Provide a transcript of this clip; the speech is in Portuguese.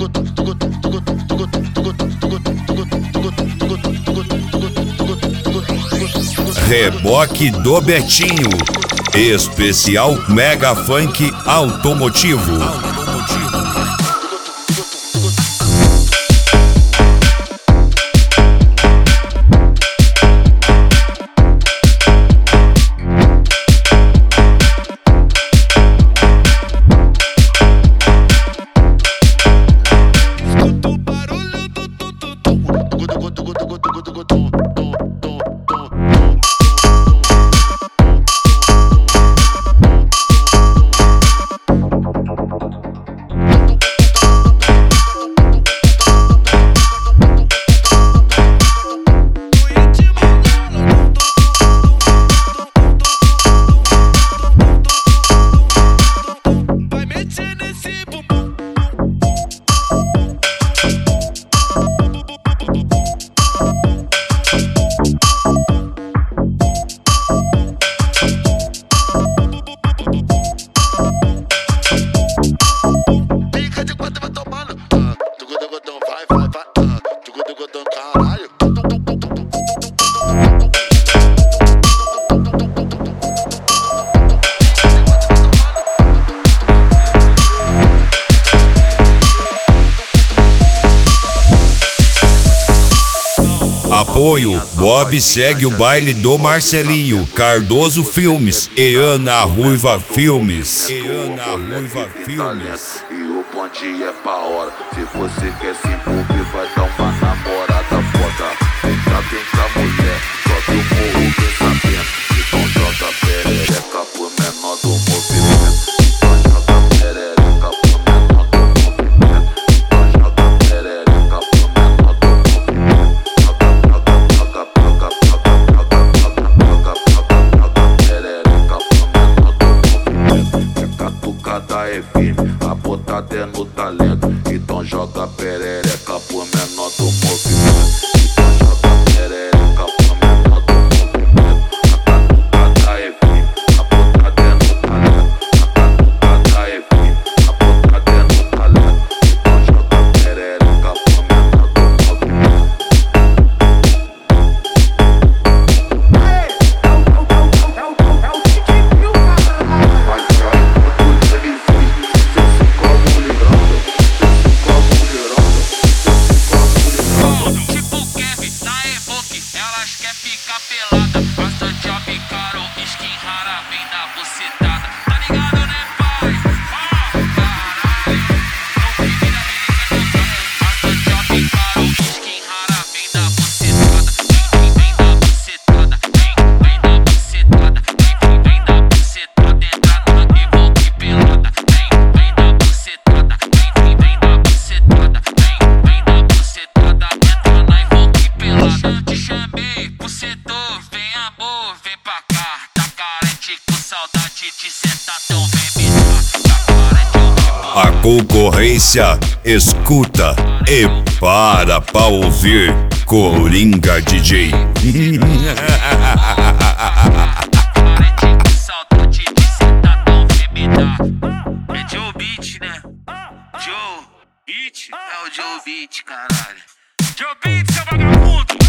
Reboque do Betinho, especial Mega Funk Automotivo. Apoio: Bob segue o baile do Marcelinho, Cardoso Filmes e Ana Ruiva Filmes. E o bonde é pra hora. Se você quer se envolver, vai dar uma namorada foda. Vem cá, mulher, sobe o morro, vem sabendo. Então joga perereca pro menor do movimento. Então joga perereca pro menor do movimento. Então joga perereca pro menor do movimento. Joga perereca pro menor do movimento. É catucada, é firme, a botada é no talento. Então joga perereca pro menor do movimento. Então joga perereca pro menor do movimento. A catucada é firme, a botada é no talento. A catucada é firme, a botada é no talento. Então joga perereca pro menor do movimento. Elas quer ficar pelada, gosta de job caro, skin rara, vem da bucetada. Tá ligado, né, pai? Caralho, não vira gosta de job caro, skin rara, vem da bucetada. Vem da bucetada, vem da bucetada, vem da bucetada, entra na Evoque pelada. Vem da bucetada, vem da bucetada, vem da bucetada, entra na Evoque pelada. Te chamei pro setor, vem amor, vem pra cá. Tá carente com saudade de sentar, então vem me dar. Tá carente, A concorrência escuta e para pra ouvir Coringa DJ. carente com saudade de sentar, então vem me dar. É Joe Beat, né? Joe Beat? É o Joe Beat, caralho. Joe Beat, seu vagabundo!